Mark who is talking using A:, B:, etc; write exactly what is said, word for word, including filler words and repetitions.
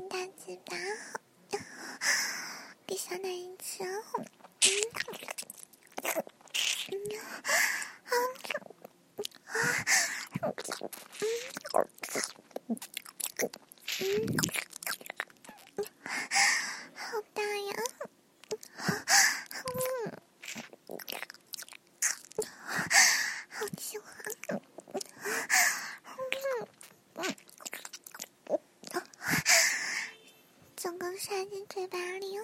A: 大嘴巴，给小奶一吃哦。好大呀！好喜欢！整个塞进嘴巴里哦。